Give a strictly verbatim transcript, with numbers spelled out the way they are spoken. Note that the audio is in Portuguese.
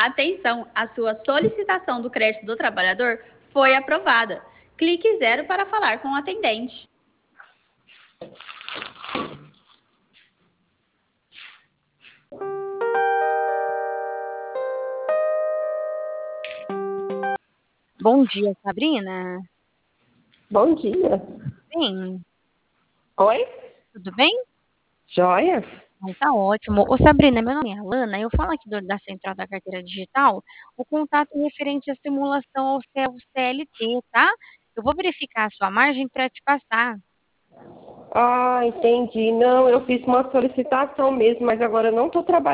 Atenção, a sua solicitação do crédito do trabalhador foi aprovada. Clique zero para falar com o atendente. Bom dia, Sabrina. Bom dia. Bem, Oi? tudo bem? Joia? Ai, tá ótimo. Ô, Sabrina, meu nome é Alana, eu falo aqui do- da Central da Carteira Digital, o contato referente à simulação ao C L T, tá? Eu vou verificar a sua margem para te passar. Ah, entendi. Não, eu fiz uma solicitação mesmo, mas agora eu não estou trabalhando.